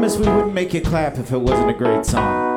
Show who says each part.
Speaker 1: promise we wouldn't make you clap if it wasn't a great song.